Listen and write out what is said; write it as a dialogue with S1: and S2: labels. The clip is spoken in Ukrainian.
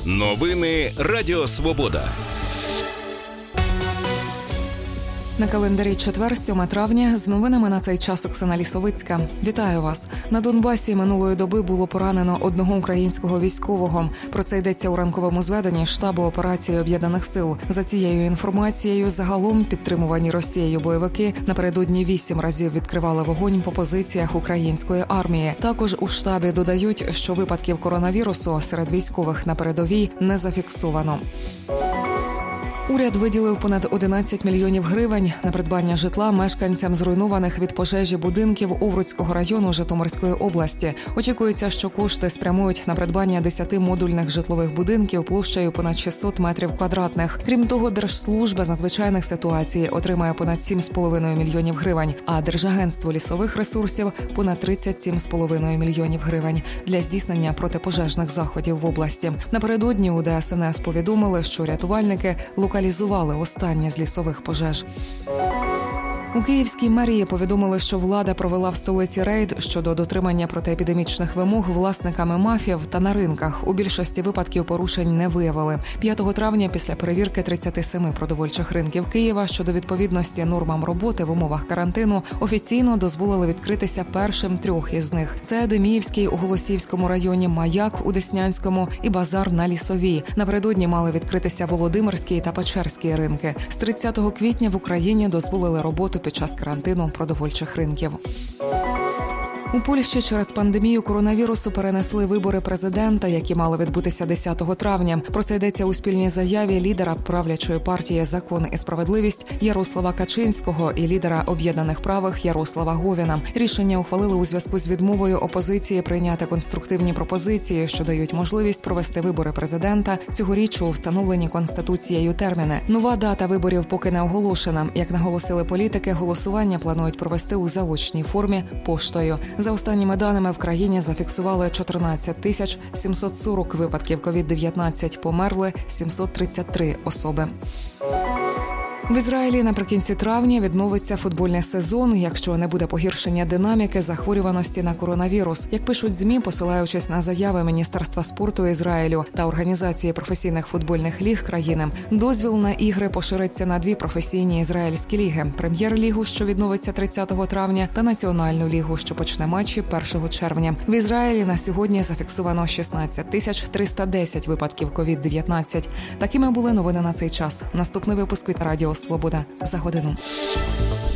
S1: Новини Радіо Свобода.
S2: На календарі четвер, 7 травня. З новинами на цей час Оксана Лісовицька. Вітаю вас. На Донбасі минулої доби було поранено одного українського військового. Про це йдеться у ранковому зведенні штабу операції Об'єднаних сил. За цією інформацією, загалом підтримувані Росією бойовики напередодні 8 разів відкривали вогонь по позиціях української армії. Також у штабі додають, що випадків коронавірусу серед військових на передовій не зафіксовано. Уряд виділив понад 11 мільйонів гривень на придбання житла мешканцям зруйнованих від пожежі будинків Овруцького району Житомирської області. Очікується, що кошти спрямують на придбання 10 модульних житлових будинків площею понад 600 метрів квадратних. Крім того, Держслужба з надзвичайних ситуацій отримає понад 7,5 мільйонів гривень, а Держагентство лісових ресурсів – понад 37,5 мільйонів гривень для здійснення протипожежних заходів в області. Напередодні у ДСНС повідомили, що рятувальники локалізували останнє з лісових пожеж. У Київській мерії повідомили, що влада провела в столиці рейд щодо дотримання протиепідемічних вимог власниками мафів та на ринках. У більшості випадків порушень не виявили. 5 травня після перевірки 37 продовольчих ринків Києва щодо відповідності нормам роботи в умовах карантину офіційно дозволили відкритися першим 3 із них. Це Деміївський у Голосіївському районі, Маяк у Деснянському і Базар на Лісовій. Напередодні мали відкритися Володимирський та Печерський ринки. З 30 квітня в Україні дозволили роботу під час карантину продовольчих ринків. У Польщі через пандемію коронавірусу перенесли вибори президента, які мали відбутися 10 травня. Про це йдеться у спільній заяві лідера правлячої партії «Закон і справедливість» Ярослава Качинського і лідера об'єднаних правих Ярослава Говіна. Рішення ухвалили у зв'язку з відмовою опозиції прийняти конструктивні пропозиції, що дають можливість провести вибори президента цьогоріч у встановлені Конституцією терміни. Нова дата виборів поки не оголошена. Як наголосили політики, голосування планують провести у заочній формі поштою. За останніми даними, в країні зафіксували 14 740 випадків COVID-19, померли 733 особи. В Ізраїлі наприкінці травня відновиться футбольний сезон, якщо не буде погіршення динаміки захворюваності на коронавірус. Як пишуть ЗМІ, посилаючись на заяви Міністерства спорту Ізраїлю та Організації професійних футбольних ліг країни, дозвіл на ігри пошириться на 2 професійні ізраїльські ліги – Прем'єр-лігу, що відновиться 30 травня, та Національну лігу, що почне матчі 1 червня. В Ізраїлі на сьогодні зафіксовано 16 310 випадків COVID-19. Такими були новини на цей час. Наступний випуск від Радіо Свобода за годину.